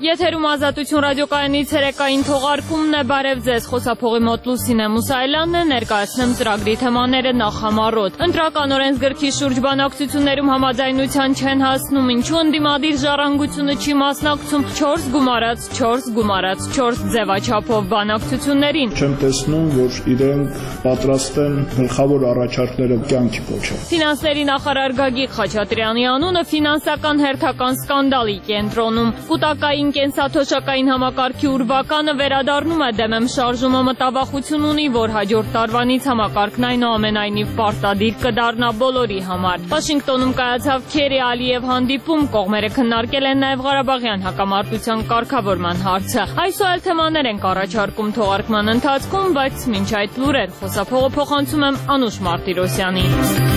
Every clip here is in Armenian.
Եթերում Ազատություն ռադիոկայանից երեկային թողարկումն է, բարև ձեզ, խոսափողի մոտ Լուսինե Մուսայելյանն է, ներկայացնեմ ծրագրի թեմաները նախամարոտ։ Ընտրական օրենսգրքի շուրջ բանակցություններում համաձայնության չեն հասնում, ինչու ընդդիմադիր ժառանգությունը չի մասնակցում 4+4+4 ձևաչափով բանակցություններին։ Չեմ տեսնում, որ իրենք պատրաստ են գլխավոր առաջարկները կյանքի կոչել։ Ֆինանսների նախարար Գագիկ Խաչատրյանի անունը ֆինանսական հերթական սկանդալի կենտրոնում։ Կուտակային կենսաթոշակային համակարգի ուրվականը վերադառնում է դեմեմ շարժումը մտավախություն ունի, որ հաջորդ տարվանից համակարգն այնուամենայնիվ պարտադիր կդառնա բոլորի համար։ Վաշինգտոնում կայացավ Քերի-Ալիև հանդիպում, կողմերը քննարկել են նաև Ղարաբաղյան հակամարտության կարգավորման հարցը։ Այսօր այլ թեմաներ ենք առաջարկում թողարկման ընթացքում, բայց մինչ այդ լուրեր խոսափողը փոխանցում եմ Անուշ Մարտիրոսյանին։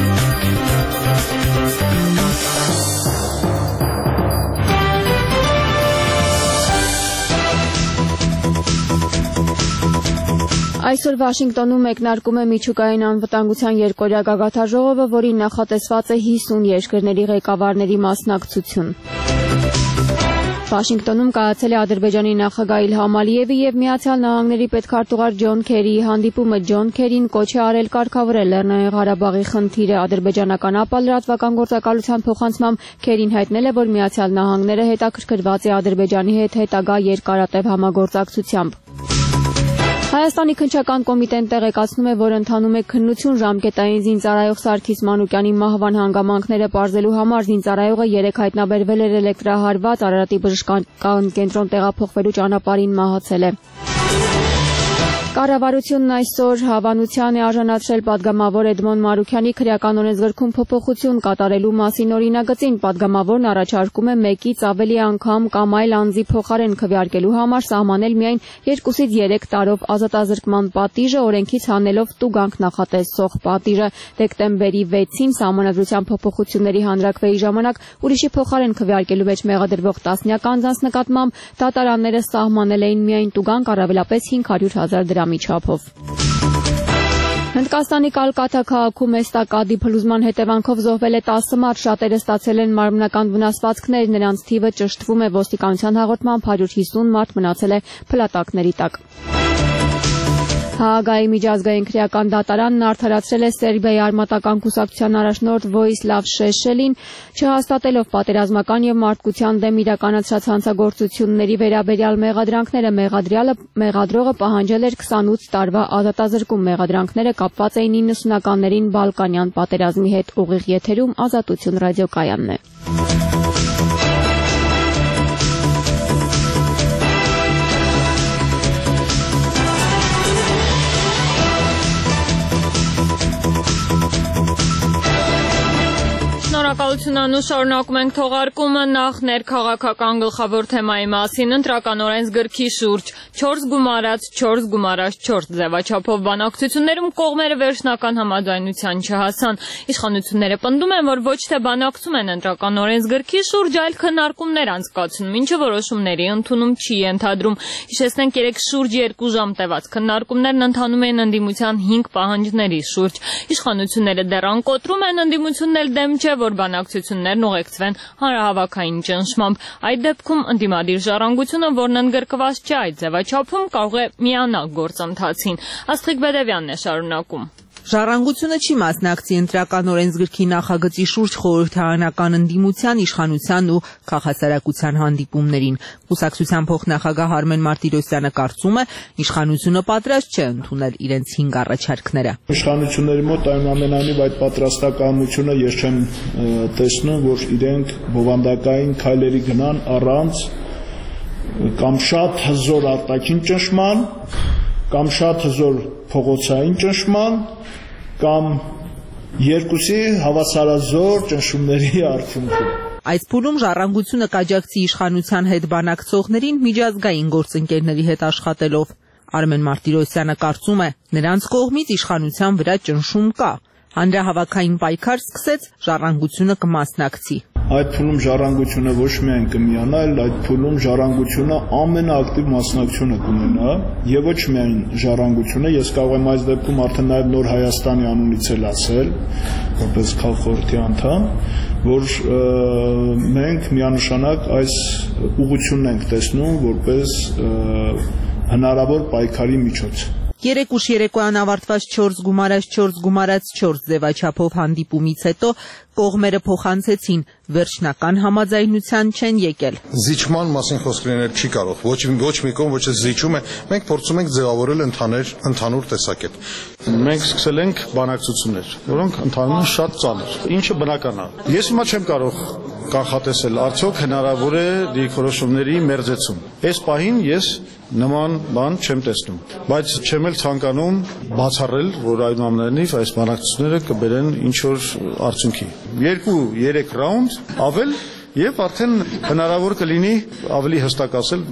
Այսօր Վաշինգտոնում մեկնարկում է միջուկային անվտանգության երկօրյա գագաթաժողովը, որին նախատեսված է 50 երկրների ղեկավարների մասնակցություն։ Վաշինգտոնում կայացել է Ադրբեջանի նախագահ Իլհամ Ալիևի և Միացյալ Նահանգների պետքարտուղար Ջոն Քերիի հանդիպումը։ Ջոն Քերին կոչ է արել կարգավորել Լեռնային Ղարաբաղի խնդիրը։ Ադրբեջանական ԱՊԱ լրատվական գործակալության փոխանցմամբ Քերին հայտնել է, որ Միացյալ Նահանգները հետաքրքրված է Ադրբեջանի հետ հետագա երկարատև համագործակցությամբ։ Հայաստանի քննչական կոմիտեն տեղեկացնում է, որ ընթանում է քննություն ժամկետային զինծառայող Սարգիս Մանուկյանի մահվան հանգամանքները պարզելու համար։ Զինծառայողը 3 հայտնաբերվել էր էլեկտրահարված, Արարատի բժշկական կենտրոն տեղափոխվելու ճանապարհին մահացել է։ Կառավարությունն այսօր հավանության է արժանացրել պատգամավոր Էդմոն Մարուքյանի քրեական օրենսգրքում փոփոխություն կատարելու մասին օրինագծին։ Պատգամավորն առաջարկում է 1-ից ավելի անգամ կամ այլ անձի փոխարեն քվեարկելու համար սահմանել միայն 2-ից 3 տարով ազատազրկման պատիժը, օրենքից հանելով տուգանք նախատեսող պատիժը։ Դեկտեմբերի 6-ին սահմանադրության փոփոխությունների հանրաքվեի ժամանակ ուրիշի փոխարեն քվեարկելու մեջ մեղադրվող տասնյակ անձանց նկատմամբ դատարանները սահմանել էին միայն տուգանք, առավելապես 500,000 դրամի չափով։ Հնդկաստանի Կալկաթա քաղաքում էստակադի փլուզման հետևանքով զոհվել է 10 մարդ, շատերը ստացել են մարմնական վնասվածքներ, նրանց թիվը ճշտվում է, ոստիկանության հաղորդմամբ 150 մարդ մնացել է փլատակների տակ։ Հաագայի միջազգային քրեական դատարանն արդարացրել է Սերբիայի արմատական կուսակցության առաջնորդ Վոյիսլավ Շեշելին, չհաստատելով պատերազմական և մարդկության դեմ իրականացրած հանցագործությունների վերաբերյալ մեղադրանքները։ Մեղադրողը պահանջել էր 28 տարվա ազատազրկում։ Մեղադրանքները կապված էին 90-ականներին Բալկանյան պատերազմի հետ։ Ուղիղ եթերում Ազատություն ռադիոկայանն է։ Շնորհակալություն Անուշ, շարունակում ենք թողարկումը նախ ներքաղաքական գլխավոր թեմայի մասին։ Ընտրական օրենսգրքի շուրջ 4+4+4 ձևաչափով բանակցություններում կողմերը վերջնական համաձայնության չհասան։ Իշխանությունները պնդում են, որ ոչ թե բանակցում են ընտրական օրենսգրքի շուրջ, այլ քննարկումներ անցկացնում, ինչը որոշումների ընդունում չի ենթադրում։ Հիշեցնենք, 3 շուրջ 2 ժամ տևած քննարկումներն ընթանում են ընդդիմության 5 պահանջների շուրջ։ Իշխանությունները դեռ անկոտրում են, ընդդիմությունն էլ դեմ չէ, որ բանակցություններն ուղեկցվեն հանրահավաքային ճնշմամբ։ Այդ դեպքում ընդդիմադիր ժառանգությունը, որն ընդգրկված չէ այդ ձևաչափում, կարող է միանալ գործընթացին։ Աստղիկ Բեդևյանն է շարունակում։ Ժառանգությունը չի մասնակցի ընտրական օրենսգրքի նախագծի շուրջ խորհրդարանական ընդդիմության, իշխանության ու քաղաքասարակության հանդիպումներին։ Կուսակցության փոխնախագահ Արմեն Մարտիրոսյանը կարծում է, իշխանությունը պատրաստ չէ ընդունել իրենց 5 առաջարկները։ Իշխանությունների մոտ այնուամենայնիվ այդ պատրաստակամությունը ես չեմ տեսնում, որ իրենք բովանդակային քայլերի գնան առանց կամ շատ հզոր արտաքին ճնշման, կամ շատ հզոր փողոցային ճնշման, կամ երկուսի հավասարազոր ճնշումների արդյունքում։ Այս փուլում ժառանգությունը կաջակցի իշխանության հետ բանակցողներին միջազգային գործընկերների հետ աշխատելով։ Արմեն Մարտիրոսյանը կարծում է, նրանց կողմից իշխանության վրա ճնշում կա։ Հանրահավաքային պայքար սկսեց, ժառանգությունը կմասնակցի։ այդ փուլում ժառանգությունը ոչ միայն կմիանա, այլ այդ փուլում ժառանգությունը ամենաակտիվ մասնակցությունը կունենա, եւ ոչ միայն ժառանգությունը, ես կարող եմ այս դեպքում արդեն նաեւ Նոր Հայաստանի անունից էլ ասել, որպես քաղաքորդի անդամ, որ մենք միանշանակ այս ուղղությունն ենք տեսնում որպես հնարավոր պայքարի միջոց։ 3 ուշ երեկոյան ավարտված 4 գումարած 4 ձևաչափով հանդիպումից հետո կողմերը փոխանցեցին, վերջնական համաձայնության չեն եկել։ Զիջման մասին խոսք լինել չի կարող, ոչ մի կողմ ոչ զիջում է, մենք փորձում ենք ձևավորել ընդհանուր տեսակետ։ Մենք սկսել ենք բանակցություններ, որոնք ընթանում են շատ ծանր, ինչը բնական է։ Ես հիմա չեմ կարող կանխատեսել, արդյոք հնարավոր է դիրքորոշումների մերձեցում։ Այս պահին ես նման բան չեմ տեսնում, բայց չեմ էլ ցանկանում բացառել, որ այնուամենայնիվ այս բանակցությունները կբերեն ինչ-որ արդյունքի։ 2-3 ռաունդ ավել եւ արդեն հնարավոր կլինի ավելի հստակ ասել։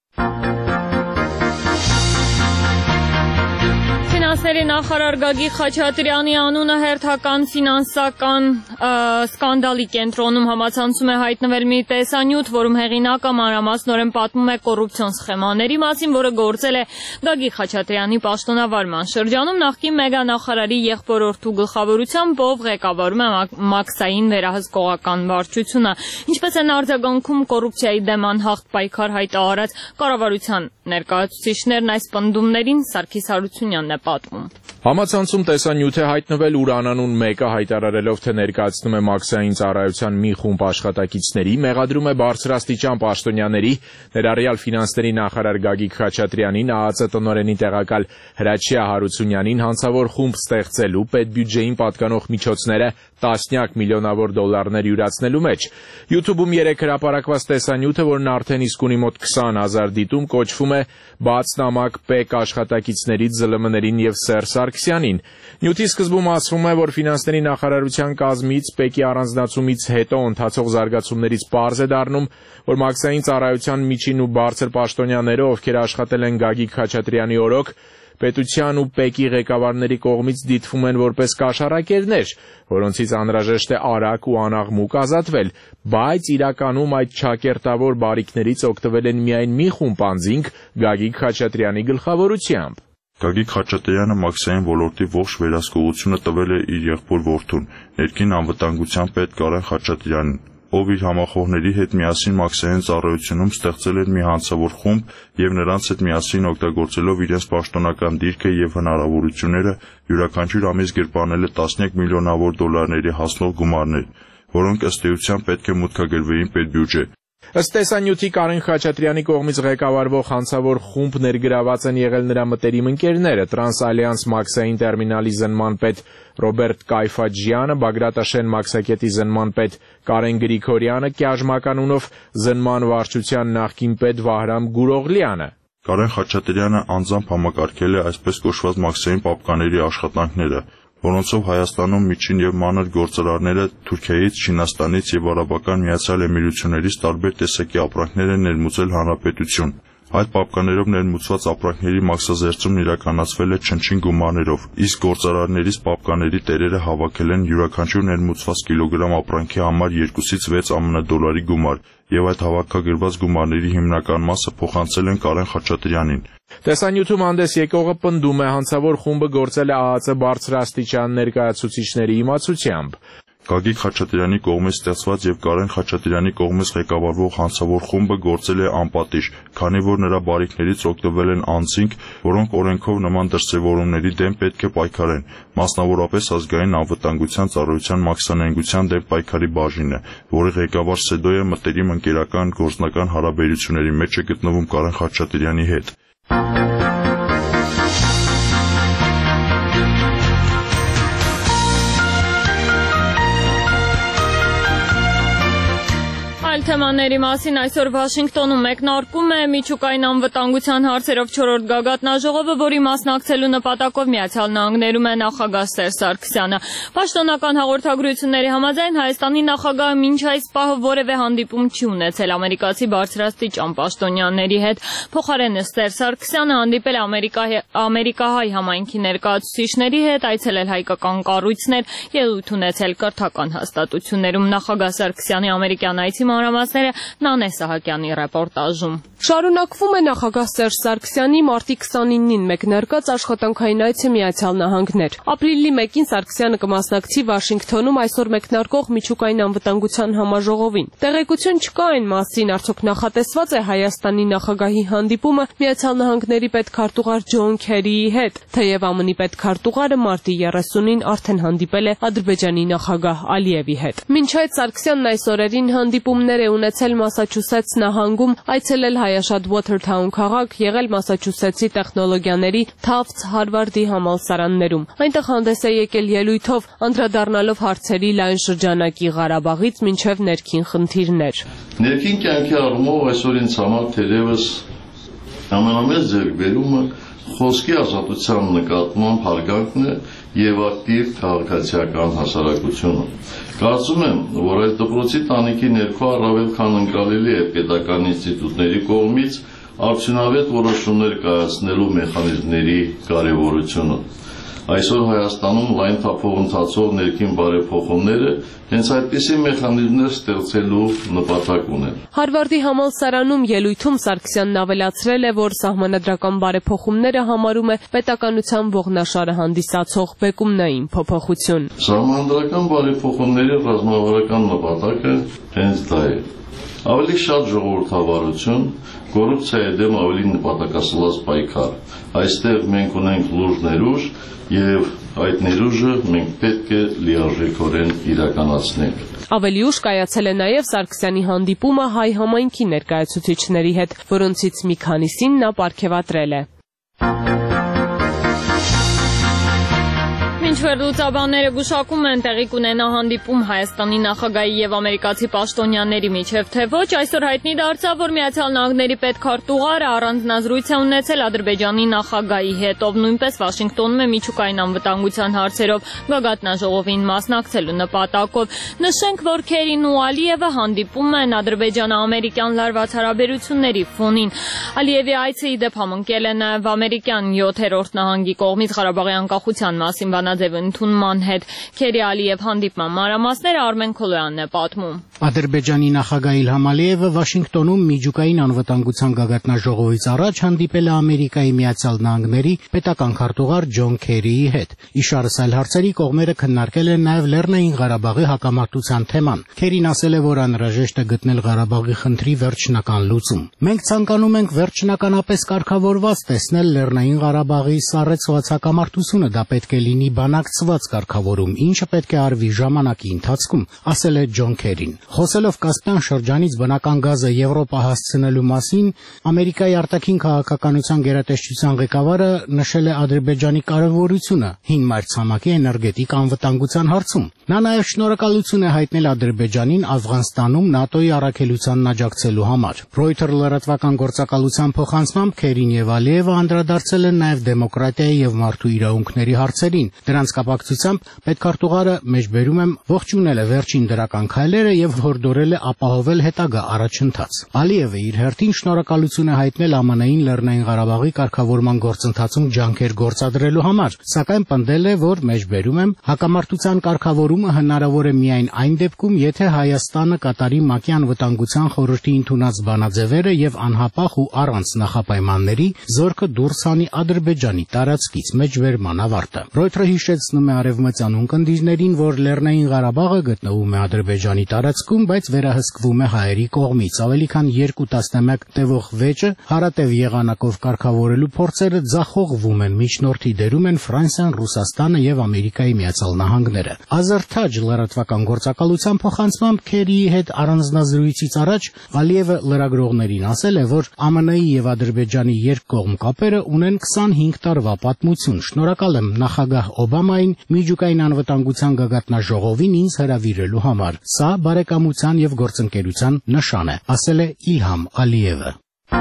Ֆինանսների նախարար Գագիկ Խաչատրյանի անունը հերթական ֆինանսական սկանդալի կենտրոնում համացանցում է հայտնվել մի տեսանյութ, որում հեղինակը մանրամասնորեն պատմում է կոռուպցիոն սխեմաների մասին, որը գործել է Գագիկ Խաչատրյանի պաշտոնավարման շրջանում, նախկին մեգանախարարի եղբորորդու գլխավորությամբ, ով ղեկավարում է մաքսային վերահսկողական վարչությունը։ Ինչպես են արձագանքում կոռուպցիայի դեմ անհաղթ պայքար հայտարարած կառավարության ներկայացուցիչներն այս պնդումներին, Սարգիս Հարությունյանն է պատմում։ Համացանցում տեսանյութ է հայտնվել, ուր անանուն մեկը հայտարարելով, թե ներկայացնում է մաքսային ծառայության մի խումբ աշխատակիցների, մեղադրում է բարձրաստիճան պաշտոնյաների, ներառյալ ֆինանսների նախարար Գագիկ Խաչատրյանին, ԱԱԾ տնօրենի տեղակալ Հրաչյա Հարությունյանին հանցավոր խումբ ստեղծելու, պետբյուջեին պատկանող միջոցները տասնյակ միլիոնավոր դոլարներ յուրացնելու մեջ։ YouTube-ում 3 հրապարակված տեսանյութը, որն արդեն իսկ ունի մոտ 20,000 դիտում, կոչվում է «Բաց նամակ ՊԵԿ աշխատակիցներից ԶԼՄ-ներին եւ Սերժ Սարգսյանին»։ Նյութի սկզբում ասվում է, որ ֆինանսների նախարարության կազմից ՊԵԿ-ի առանձնացումից հետո ընթացող զարգացումներից պարզ է դառնում, որ մաքսային ծառայության միջին ու բարձր պաշտոնյաները, ովքեր աշխատել են Գագիկ Խաչատրյանի օրոք, պետության ու ՊԵԿ-ի ղեկավարների կողմից դիտվում են որպես կաշառակերներ, որոնցից անհրաժեշտ է արագ ու անաղմուկ ազատվել, բայց իրականում այդ չակերտավոր բարիքներից օգտվել են միայն մի խումբ անձինք Գագիկ Խաչատրյանի գլխավորությամբ։ Գագիկ Խաչատրյանը մաքսային ոլորտի ողջ վերահսկողությունը տվել է իր եղբոր որդուն, ներքին անվտանգության պետ Կարեն Խաչատրյանին, ով իր համախոհների հետ միասին մաքսային ծառայությունում ստեղծել էր մի հանցավոր խումբ եւ նրանց հետ միասին օգտագործելով իրենց պաշտոնական դիրքը եւ հնարավորությունները յուրաքանչյուր ամիս գրպանել է տասնյակ միլիոնավոր դոլարների հասնող գումարներ, որոնք ըստ էության պետք է մուտքագրվեին պետբյուջե։ Ըստ տեսանյութի Կարեն Խաչատրյանի կողմից ղեկավարվող հանցավոր խումբ ներգրաված են եղել նրա մտերիմ ընկերները՝ Տրանսալյանս մաքսային տերմինալի զննման պետ Ռոբերտ Կայֆաջյանը, Բագրատաշեն մաքսակետի զննման պետ Կարեն Գրիգորյանը, Կյաժմականունով զննման վարչության նախկին պետ Վահրամ Գուրօղլյանը։ Կարեն Խաչատրյանը անձամբ համակարգել է այսպես կոչված մաքսային պապկաների աշխատանքները, որոնցով Հայաստանում միջին եւ մանր գործարարները Թուրքիայից, Չինաստանից եւ Արաբական Միացյալ Էմիրություններից տարբեր տեսակի ապրանքներ են ներմուծել հանրապետություն։ Այդ պապկաներով ներմուծված ապրանքների մաքսազերծումն իրականացվել է չնչին գումարներով, իսկ գործարարներից պապկաների տերերը հավաքել են յուրաքանչյուր ներմուծված կիլոգրամ ապրանքի համար 2-ից 6 ԱՄՆ դոլարի գումար, եւ այդ հավաքագրված գումարների հիմնական մասը փոխանցել են Կարեն Խաչատրյանին։ Տեսանյութում հանդես եկողը պնդում է, հանցավոր խումբը գործել է ԱԱԾ բարձրաստիճան ներկայացուցիչների իմացությամբ։ Գագիկ Խաչատրյանի կողմից ստեղծված եւ Կարեն Խաչատրյանի կողմից ղեկավարվող հանցավոր խումբը գործել է անպատիժ, քանի որ նրա բարիքներից օգտվել են անձինք, որոնք օրենքով նման դրսևորումների դեմ պետք է պայքարեն, մասնավորապես ազգային անվտանգության ծառայության մաքսանենգության դեմ պայքարի բաժինը, որի ղեկավար Սեդոյը մտերիմ ընկերական գործնական հարաբերությունների մեջ է գտնվում Կարեն Խաչատրյանի հետ։ այլ թեմաների մասին այսօր Վաշինգտոնում մեկնարկում է միջուկային անվտանգության հարցերով 4-րդ գագաթնաժողովը, որի մասնակցելու նպատակով Միացյալ Նահանգներում է նախագահ Սերժ Սարգսյանը։ Պաշտոնական հաղորդագրությունների համաձայն Հայաստանի նախագահը մինչ այս պահը որևէ հանդիպում չի ունեցել ամերիկացի բարձրաստիճան պաշտոնյաների հետ։ Փոխարենը Սերժ Սարգսյանը հանդիպել է ամերիկահայ համայնքի ներկայացուցիչների հետ, այցելել հայկական կառույցներ, ելույթ ունեցել կրթական հաստատություններում։ Նախագահ Սարգսյանի ամերիկյան այցի մանրամասները Նանե Սահակյանի ռեպորտաժում։ Շարունակվում է նախագահ Սերժ Սարգսյանի մարտի 29-ին մեկնարկած աշխատանքային այցը Միացյալ Նահանգներ։ Ապրիլի 1-ին Սարգսյանը կմասնակցի Վաշինգտոնում այսօր մեկնարկող միջուկային անվտանգության համաժողովին։ Տեղեկություն չկա այն մասին, արդյոք նախատեսված է Հայաստանի նախագահի հանդիպումը Միացյալ Նահանգների պետքարտուղար Ջոն Քերիի հետ, թեև ԱՄՆ-ի պետքարտուղարը մարտի 30-ին արդեն հանդիպել է Ադրբեջանի նախագահ Ալիևի հետ։ Մինչ այդ Սարգսյանն այս օրերին հանդիպումներ է ունեցել Մասաչուսեթս նահանգում, այցելել հայաշատ Watertown քաղաք, եղել Մասաչուսեթսի տեխնոլոգիաների Tufts Հարվարդի համալսարաններում։ Այնտեղ հանդես է եկել ելույթով, անդրադառնալով հարցերի լայն շրջանակի Ղարաբաղից մինչև ներքին խնդիրներ։ Ներքին կյանքի առումով այսօր ինձ համար թերևս ամենամեծ ձեռքբերումը խոսքի ազատության նկատմամբ հարգանքն է եւ ակտիվ քաղաքացիական հասարակությունը։ Կարծում եմ, որ այս դպրոցի տանիքի ներքո առավել քան ընկալելի է պետական ինստիտուտների կողմից արդյունավետ որոշումներ կայացնելու մեխանիզմների կարևորությունը։ Այսօր Հայաստանում լայն թափով ընթացող ներքին բարեփոխումները հենց այդպիսի մեխանիզմներ ստեղծելու նպատակ ունեն։ Հարվարդի համալսարանում ելույթում Սարգսյանն ավելացրել է, որ սահմանադրական բարեփոխումները համարում է պետականության ողնաշարը հանդիսացող բեկումնային փոփոխություն։ Սահմանադրական բարեփոխումների ռազմավարական նպատակը հենց դա է։ Ավելի շատ ժողովրդավարություն, կոռուպցիայի դեմ ավելի նպատակասլաց պայքար։ Այստեղ մենք ունենք լուրջ ներուժ եւ այդ ներուժը մենք պետք է լիարժեքորեն իրականացնենք։ Ավելի ուշ կայացել է նաև Սարգսյանի հանդիպումը հայ համայնքի ներկայացուցիչների հետ, որոնցից մի քանիսին նա պարգևատրել է։ Մինչդեռ լուծաբանները գուշակում են տեղի կունենա հանդիպում Հայաստանի նախագահի եւ ամերիկացի պաշտոնյաների միջև, թե ոչ, այսօր հայտնի դարձավ, որ Միացյալ Նահանգների պետքարտուղարը առանձնազրույց է ունեցել Ադրբեջանի նախագահի հետ, ով նույնպես Վաշինգտոնում է միջուկային անվտանգության հարցերով գագաթնաժողովին մասնակցելու նպատակով։ Նշենք, որ Քերին ու Ալիևը հանդիպում են ադրբեջանա-ամերիկյան լարված հարաբերությունների ֆոնին։ Ալիևի այցը ի դեպ համընկել է նաև ամերիկյան 7-րդ նահանգի կողմից Ղարաբաղի անկախության մասին բանաձև ընդունման հետ։ Քերի Ալիև հանդիպման մանրամասները Արմեն Քոլոյանն է պատմում։ Ադրբեջանի նախագահ Իլհամ Ալիևը Վաշինգտոնում միջուկային անվտանգության գագաթնաժողովից առաջ հանդիպել է Ամերիկայի Միացյալ Նահանգների պետական քարտուղար Ջոն Քերիի հետ։ Իշարս այլ հարցերի կողմերը քննարկել են նաև Լեռնային Ղարաբաղի հակամարտության թեման։ Քերին ասել է, որ անհրաժեշտ է գտնել Ղարաբաղի խնդրի վերջնական լուծում։ Մենք ցանկանում ենք վերջնականապես կարգավորված տեսնել Լեռնային Ղարաբաղի սառեցված հակամարտությունը, դա պետք է լինի բանակցված կարգավորում, ինչը պետք է արվի ժամանակի ընթացքում, ասել է Ջոն Քերին։ Խոսելով Կասպյան շրջանից բնական գազը Եվրոպա հասցնելու մասին, Ամերիկայի արտաքին քաղաքականության գերատեսչության ղեկավարը նշել է Ադրբեջանի կարևորությունը հին մայրցամաքի էներգետիկ անվտանգության հարցում։ Նա նաև շնորհակալություն է հայտնել Ադրբեջանին Աֆղանստանում ՆԱՏՕ-ի առաքելությանն աջակցելու համար։ Reuters լրատվական գործակալության փոխանցմամբ Քերին եւ Ալիևը անդրադարձել են նաև դեմոկրատիայի եւ մարդու իրավունքների հարցերին։ Դրանց կապակցությամբ պետքարտուղարը մեջբերում եմ ողջունել է վերջին դրական քայլերը եւ հորդորել է ապահովել հետագա առաջընթաց։ Ալիևը իր հերթին շնորհակալություն է հայտնել ԱՄՆ-ին Լեռնային Ղարաբաղի կարգավորման գործընթացում ջանքեր գործադրելու համար, սակայն պնդել է, որ մեջբերում եմ հակամարտության կարգավորումը հնարավոր է միայն այն դեպքում, եթե Հայաստանը կատարի ՄԱԿ-ի անվտանգության խորհրդի ընդունած բանաձևերը եւ անհապաղ ու առանց նախապայմանների զորքը դուրս հանի Ադրբեջանի տարածքից մեջբերման ավարտը։ Reuters հիշեցնում է արևմտյան ունկնդիրներին, որ Լեռնային Ղարաբաղը գտնվում է Ադրբեջանի տարածքում, բայց վերահսկվում է հայերի կողմից։ Ավելի քան 2 տասնամյակ տևող վեճը հարատև եղանակով կարգավորելու փորձերը ձախողվում են, միջնորդի դերում են Ֆրանսիան, Ռուսաստանը եւ Ամերիկայի Միացյալ Նահանգները։ Ազերթաջ լրատվական գործակալության փոխանցմամբ Քերիի հետ առանձնազրույցից առաջ Ալիևը լրագրողներին ասել է, որ ԱՄՆ-ի եւ Ադրբեջանի երկկողմ կապերը ունեն 25 տարվա պատմություն։ Շնորհակալ եմ նախագահ Օբամայի համային միջուկային անվտանգության գագաթնաժողովին ինձ հրավիրելու համար։ Սա բարեկամության եւ գործընկերության նշան է, ասել է Իլհամ Ալիևը։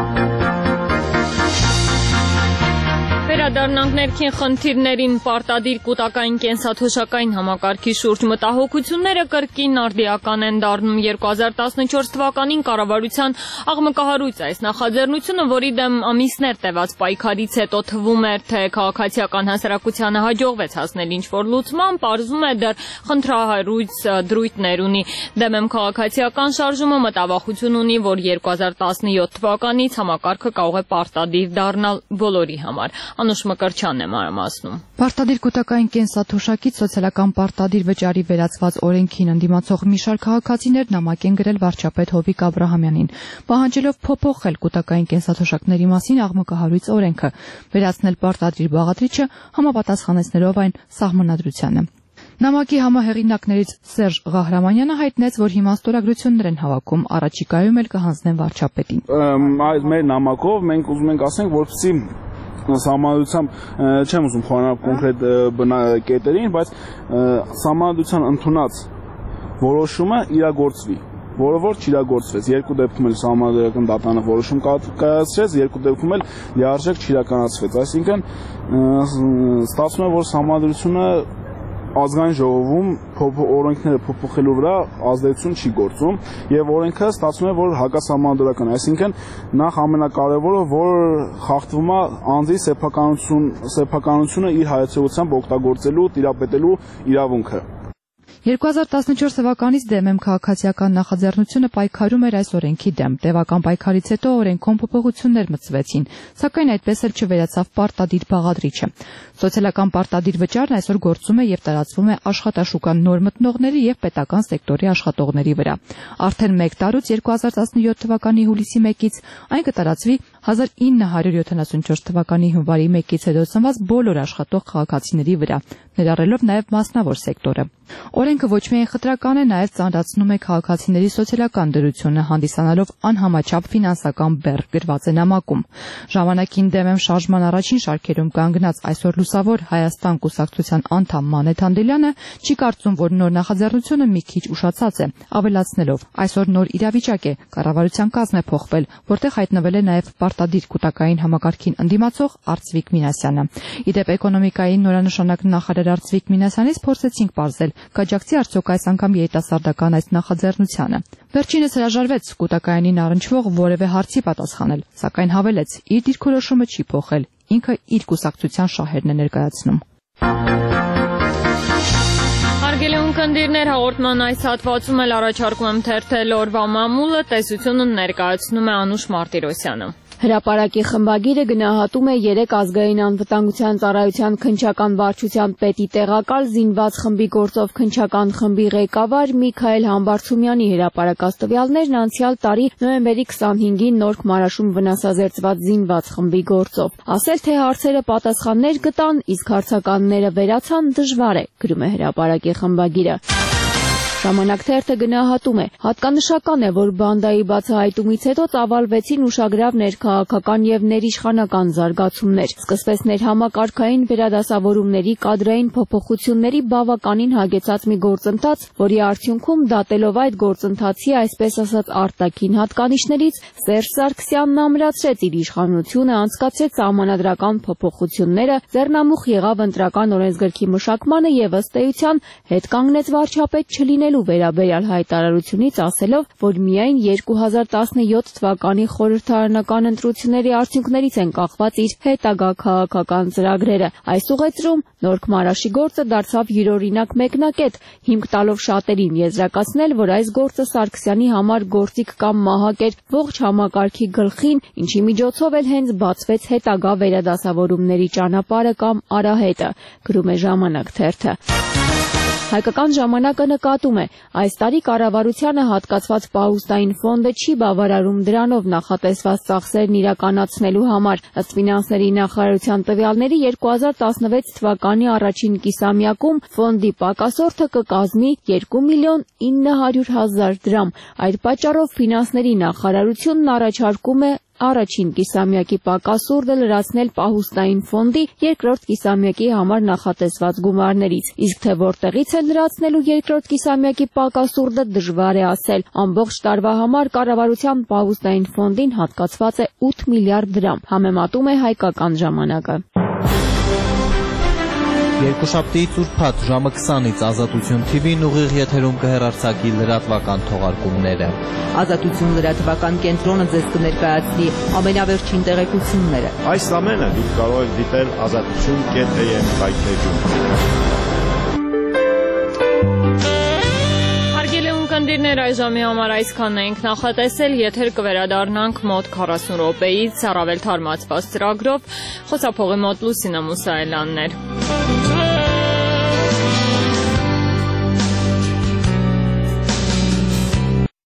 Վերադառնանք ներքին խնդիրներին, պարտադիր կൂട്ടակային կենսաթոշակային համակարգի շուրջ մտահոգությունները կրկին արդիական են դառնում 2014 թվականին կառավարության աղմկահարույց այս նախաձեռնությունը, որի դեմ ամիսներ տևած պայքարից հետո թվում էր, թե քաղաքացիական հասարակությանը հաջողվեց հասնել ինչ-որ լուծման, պարզվում է դեռ խնդրահարույց դրույթներ ունի։ Դեմ եմ քաղաքացիական շարժումը մտավախություն ունի, որ 2017 թվականից համակարգը կարող է պարտադիր դառնալ բոլորի համար։ Անուշ Մկրչյանն է մանրամասնում։ Պարտադիր կൂട്ടակային կենսաթոշակից սոցիալական պարտադիր վճարի վերածված օրենքին ընդդիմացող մի շարք քաղաքացիներ նամակ են գրել վարչապետ Հովիկ Աբրահամյանին, պահանջելով փոփոխել կൂട്ടակային կենսաթոշակների մասին աղմկահարույց օրենքը, վերացնել պարտադիր բաղադրիչը համապատասխանեցնելով այն սահմանադրությանը։ Նամակի համահեղինակներից Սերժ Ղահրամանյանը հայտնեց, որ հիմա ստորագրություններ են հավաքում, առաջիկայում էլ կհանձնեն վարչապետին։ Այս մեր նամակով մենք ուզում ենք ասենք, որպեսզի սահմանադրությամբ չեմ ուզում խորանալ կոնկրետ կետերին, բայց սահմանադրության ընդունած որոշումը իրագործվի, որը որ չիրագործվեց։ Երկու դեպքում էլ սահմանադրական դատարանը որոշում կայացրեց, երկու դեպքում էլ լիարժեք չիրականացվեց։ Այսինքն ստացվում է, որ սահմանադրությունը ազգային ժողովում օրենքները փոփոխելու վրա ազդեցություն չի գործում եւ օրենքը ստացվում է, որ հակասահմանադրական է, այսինքն նախ ամենակարևորը, որ խախտվում է անձի սեփականությունը իր հայացողությամբ օգտագործելու, տիրապետելու իրավունքը։ 2014 թվականից դեմ եմ քաղաքացիական նախաձեռնությունը պայքարում էր այս օրենքի դեմ։ Տևական պայքարից հետո օրենքում փոփոխություններ մտցվեցին, սակայն այդպես էլ չվերացավ պարտադիր բաղադրիչը։ Սոցիալական պարտադիր վճարն այսօր գործում է եւ տարածվում է աշխատաշուկան նոր մտնողների եւ պետական սեկտորի աշխատողների վրա։ Արդեն 1 տարուց 2017 թվականի հուլիսի 1-ից այն կտարածվի 1974 թվականի հունվարի 1-ից հետո ծնված բոլոր աշխատող քաղաքացիների վրա, ներառելով նաև մասնավոր սեկտորը։ Օրենքը ոչ միայն խտրական է, նաև ծանրացնում է քաղաքացիների սոցիալական դրությունը, հանդիսանալով անհամաչափ ֆինանսական բեռ, գրված է նամակում։ Ժամանակին դեմ եմ շարժման առաջին շարքերում կանգնած այսօր Լուսավոր Հայաստան կուսակցության անդամ Մանեթ Անդելյանը չի կարծում, որ նոր նախաձեռնությունը մի քիչ ուշացած է, ավելացնելով. այսօր նոր իրավիճակ է, կառավարության կազմն է փոխվել, որտեղ հայտնվել է նաև պարտադիր կൂട്ടակային համակարգին ընդդիմացող Արծվիկ Մինասյանը։ Իդեպ էկոնոմիկայի նորանշանակ նախարար Արծվիկ Մինասյանից փորձեցինք պարզել, կաջակցի արդյոք այս անգամ երիտասարդական այս նախաձեռնությանը։ Վերջինս հրաժարվեց կൂട്ടակայանին առնչվող որևէ հարցի պատասխանել, սակայն հավելեց, իր դիրքորոշումը չի փոխել, ինքը իր կուսակցության շահերն է ներկայացնում։ Հարգելի ունկնդիրներ, հաղորդման այս հատվածում էլ առաջարկում եմ թերթել օրվա մամուլը, տեսությունը ներկայացնում է Անուշ Մարտիրոսյանը։ Հրապարակի խմբագիրը գնահատում է 3 ազգային անվտանգության ծառայության քննչական վարչության պետի տեղակալ զինված խմբի գործով քննչական խմբի ղեկավար Միքայել Համբարձումյանի հրապարակած տվյալներն անցյալ տարի նոյեմբերի 25-ին Նորք Մարաշում վնասազերծված զինված խմբի գործով։ Ասել, թե հարցերը պատասխաններ գտան, իսկ հարցականները վերացան, դժվար է, գրում է հրապարակի խմբագիրը։ Ժամանակ թերթը գնահատում է. հատկանշական է, որ բանդայի բացահայտումից հետո ծավալվեցին ուշագրավ ներքաղաքական եւ ներիշխանական զարգացումներ։ Սկսվեց ներհամակարգային վերադասավորումների կադրային փոփոխությունների բավականին հագեցած մի գործընթաց, որի արդյունքում դատելով այդ գործընթացի այսպես ասած արտաքին հատկանիշներից Սերժ Սարգսյանն ամրացրեց իր իշխանությունը, անցկացրեց սահմանադրական փոփոխությունները, ձեռնամուխ եղավ ընտրական օրենսգրքի մշակմանը եւ ըստ էության հետ կանգնեց վարչապետ չլինելու վերաբերյալ հայտարարությունից, ասելով, որ միայն 2017 թվականի խորհրդարանական ընտրությունների արդյունքներից են կախված իր հետագա քաղաքական ծրագրերը։ Այս ուղեցրում Նորք Մարաշի գործը դարձավ յուրօրինակ մեկնակետ, հիմք տալով շատերին եզրակացնել, որ այս գործը Սարգսյանի համար գործիք կամ մահակ էր ողջ համակարգի գլխին, ինչի միջոցով էլ հենց բացվեց հետագա վերադասավորումների ճանապարհը կամ արահետը, գրում է Ժամանակ թերթը։ Հայկական ժամանակը նկատում է, այս տարի կառավարությանը հատկացված պահուստային ֆոնդը չի բավարարում դրանով նախատեսված ծախսերն իրականացնելու համար։ Ըստ ֆինանսների նախարարության տվյալների 2016 թվականի առաջին կիսամյակում ֆոնդի պակասորդը կկազմի 2.900.000 դրամ։ Այդ պատճառով ֆինանսների նախարարությունն առաջարկում է առաջին կիսամյակի պակասուրդը լրացնել պահուստային ֆոնդի, երկրորդ կիսամյակի համար նախատեսված գումարներից, իսկ թե որտեղից է լրացնելու երկրորդ կիսամյակի պակասուրդը դժվար է ասել։ Ամբողջ տարվա համար կառավարության պահուստային ֆոնդին հատկացված է 8 միլիարդ դրամ, համեմատում է Հայկական ժամանակը։ Երկուշաբթիից ուրբաթ ժամը 20-ից Ազատություն TV-ն ուղիղ եթերում կհեռարձակի լրատվական թողարկումները։ Ազատություն լրատվական կենտրոնը ձեզ կներկայացնի ամենավերջին տեղեկությունները։ Այս ամենը դուք կարող եք դիտել azatutun.am հայթեջում։ Կնդիրներ այժմի համար այսքանն էինք նախատեսել, եթեր կվերադառնանք մոտ 40 րոպեից առավել թարմացված ծրագրով, խոսափողի մոտ Լուսինա Մուսայելյանն էր։